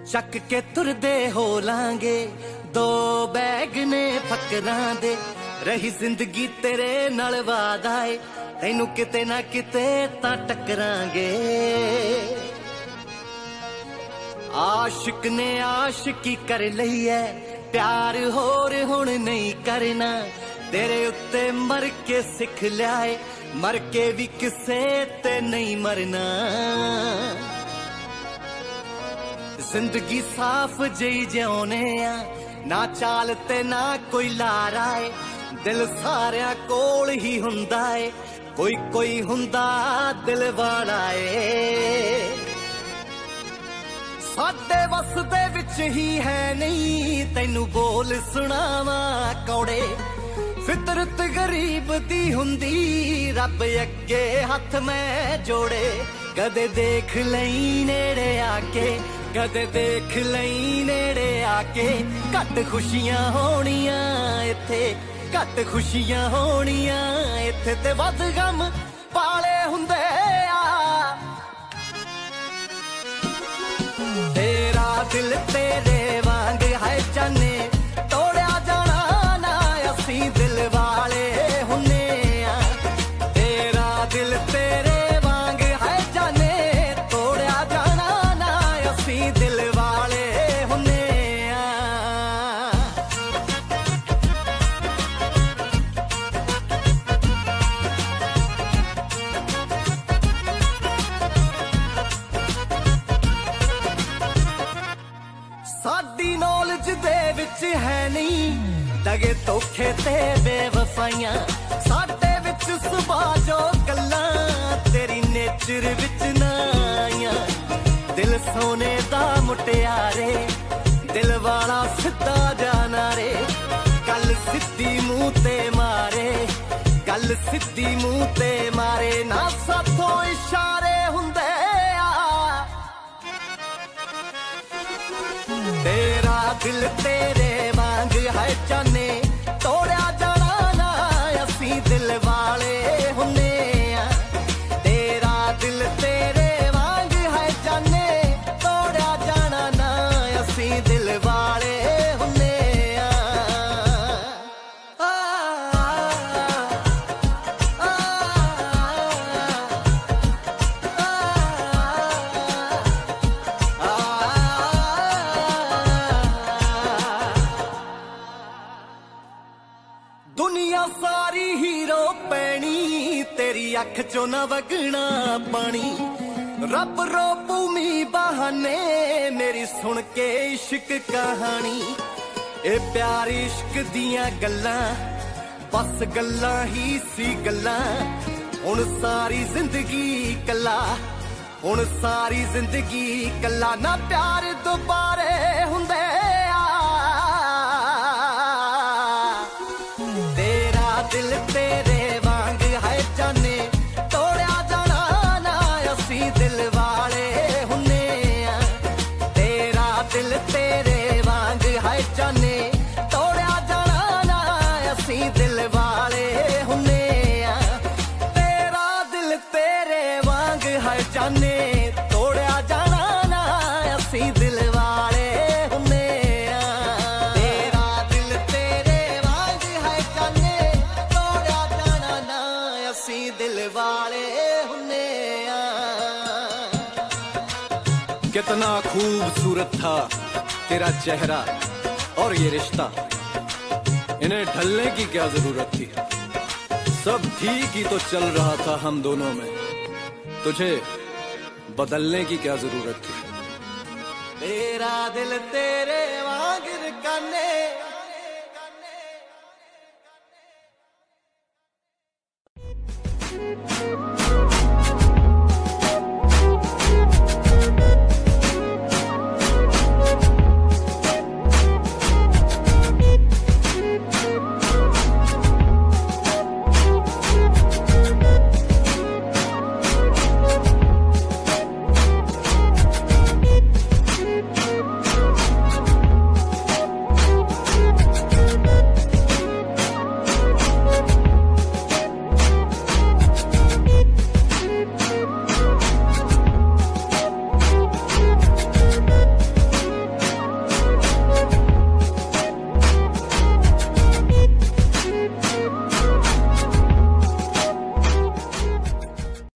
ਚੱਕ ਕੇ ਤੁਰਦੇ ਹੋ ਲਾਂਗੇ, ਦੋ ਬੈਗ ਨੇ ਫਕਰਾਂ ਦੇ। ਰਹੀ ਜ਼ਿੰਦਗੀ ਤੇਰੇ ਨਾਲ ਵਾਦਾ ਏ, ਤੈਨੂੰ ਕਿਤੇ ਨਾ ਕਿਤੇ ਤਾਂ ਟੱਕਰਾਂਗੇ। ਆਸ਼ਿਕ ਨੇ ਆਸ਼ਿਕੀ ਕਰ ਲਈ ਐ, ਪਿਆਰ ਹੋਰ ਹੁਣ ਨਹੀਂ ਕਰਨਾ। ਤੇਰੇ ਉੱਤੇ ਮਰ ਕੇ ਸਿੱਖ ਲਿਆ ਏ, ਮਰ ਕੇ ਵੀ ਕਿਸੇ ਤੇ ਨਹੀਂ ਮਰਨਾ। ਜ਼ਿੰਦਗੀ ਸਾਫ਼ ਜਿਹੀ ਜਿਉਣੇ ਆ, ਨਾ ਚਾਲ ਤੇ ਨਾ ਕੋਈ ਲਾਰਾ ਏ। ਦਿਲ ਸਾਰਿਆਂ ਕੋਲ ਹੀ ਹੁੰਦਾ ਏ, ਕੋਈ ਕੋਈ ਹੁੰਦਾ ਦਿਲ ਵਾਲਾ ਏ। ਸਾਡੇ ਵੱਸ ਦੇ ਵਿੱਚ ਹੀ ਹੈ ਨਹੀਂ, ਤੈਨੂੰ ਬੋਲ ਸੁਣਾਵਾਂ ਕੌੜੇ। ਫਿਤਰਤ ਗਰੀਬ ਦੀ ਹੁੰਦੀ, ਰੱਬ ਅੱਗੇ ਹੱਥ ਮੈਂ ਜੋੜੇ। ਕਦੇ ਦੇਖ ਲਈ ਨੇੜੇ ਆ ਕੇ, ਕਦੇ ਦੇਖ ਲਈ ਨੇੜੇ ਆ ਕੇ। ਘੱਟ ਖੁਸ਼ੀਆਂ ਹੋਣੀਆਂ ਇੱਥੇ, ਘੱਟ ਖੁਸ਼ੀਆਂ ਹੋਣੀਆਂ ਇੱਥੇ, ਤੇ ਵੱਧ ਗਮ ਪਾਲੇ ਹੁੰਦੇ ਆ। ਤੇਰਾ ਦਿਲ ਤੇਰੇ ਵਾਂਗ ਹੈ ਜਾਨੇ, ਤੋੜਿਆ ਜਾਣਾ ਨਾ ਅਸੀਂ ਦਿਲ ਵਾਲੇ ਹੁੰਨੇ ਆ। ਤੇਰਾ ਦਿਲ ਤੇਰੇ ਵਾਂਗ ਹੈ ਜਾਨੇ, ਤੋੜਿਆ ਜਾਣਾ ਨਾ ਅਸੀਂ ਦਿਲ ਵਾਲੇ ਹੁੰਨੇ ਆ। ਸਾਡੀ ਨੌਲੇਜ ਦੇ ਵਿੱਚ ਹੈ ਨਹੀਂ ਦਗੇ ਧੋਖੇ ਤੇ ਬੇਵਫਾਈਆਂ। ਸਾਡੇ ਵਿੱਚ ਸੁਭਾਅ ਜੋ ਗੱਲਾਂ, ਤੇਰੀ ਨੇਚਰ ਵਿੱਚ ਨਾ ਆਈਆਂ। ਦਿਲ ਸੋਨੇ ਦਾ ਮੁਟਿਆਰੇ, ਦਿਲ ਵਾਲਾ ਸਿੱਧਾ ਜਾਣਾ ਰੇ। ਗੱਲ ਸਿੱਧੀ ਮੂੰਹ ਤੇ ਮਾਰੇ, ਗੱਲ ਸਿੱਧੀ ਮੂੰਹ ਤੇ ਮਾਰੇ। ਨਾ ਸਾਥੋਂ ਇਸ਼ਾਰੇ ਹੁੰਦੇ ਆ। ਤੇਰਾ ਦਿਲ ਤੇਰੇ ਵਾਂਗ ਹੈ ਜਾਨੇ, ਤੋੜਿਆ ਜਾਣਾ ਨਾ ਅਸੀਂ ਦਿਲ ਵਾਲੇ ਹੁੰਨੇ ਆ। ਤੇਰਾ ਦਿਲ ਤੇਰੇ ਵਾਂਗ ਹੈ ਜਾਨੇ, ਤੋੜਿਆ ਜਾਣਾ ਨਾ ਅਸੀਂ ਦਿਲ ਵਾਲੇ ਹੁੰਨੇ ਆ। ਦੁਨੀਆ ਸਾਰੀ ਹੀਰੋ ਪੈਣੀ, ਤੇਰੀ ਅੱਖ ਚੋਂ ਨਾ ਵਗਣਾ ਪਾਣੀ। ਰੱਬ ਰੋਪੂ ਮੀਂਹ ਬਹਾਨੇ, ਮੇਰੀ ਸੁਣ ਕੇ ਇਸ਼ਕ ਕਹਾਣੀ। ਇਹ ਪਿਆਰ ਇਸ਼ਕ ਦੀਆਂ ਗੱਲਾਂ, ਬਸ ਗੱਲਾਂ ਹੀ ਸੀ ਗੱਲਾਂ। ਹੁਣ ਸਾਰੀ ਜ਼ਿੰਦਗੀ ਕੱਲਾ, ਹੁਣ ਸਾਰੀ ਜ਼ਿੰਦਗੀ ਕੱਲਾ। ਨਾ ਪਿਆਰ ਦੁਬਾਰੇ ਹੁੰਦੇ ਆ। ਤੇਰਾ ਦਿਲ ਤੇਰੇ ਵਾਂਗ ਹੈ ਜਾਨੇ, ਤੋੜਿਆ ਜਾਣਾ ਨਾ ਅਸੀਂ ਦਿਲ ਵਾਲੇ ਹੁੰਨੇ ਆ। ਤੇਰਾ ਦਿਲ ਤੇਰੇ ਵਾਂਗ ਹੈ ਜਾਨੇ, ਤੋੜਿਆ ਜਾਣਾ ਨਾ ਅਸੀਂ ਦਿਲ ਵਾਲੇ ਹੁੰਨੇ ਆ। ਤੇਰਾ ਦਿਲ ਤੇਰੇ ਵਾਂਗ ਹੈ ਜਾਨੇ, ਤੋੜਿਆ ਜਾਣਾ ਨਾ ਅਸੀਂ ਦਿਲ ਵਾਲੇ ਹੁੰਨੇ ਆ। ਤੇਰਾ ਦਿਲ ਤੇਰੇ ਵਾਂਗ ਹੈ ਜਾਨੇ, ਤੋੜਿਆ ਜਾਣਾ ਨਾ ਅਸੀਂ ਦਿਲ ਵਾਲੇ ਹੁੰਨੇ ਆ। कितना खूबसूरत था तेरा चेहरा और ये रिश्ता, इन्हें ढलने की क्या जरूरत थी। सब ठीक ही तो चल रहा था हम दोनों में, तुझे बदलने की क्या जरूरत थी। तेरा दिल तेरे वांग काने,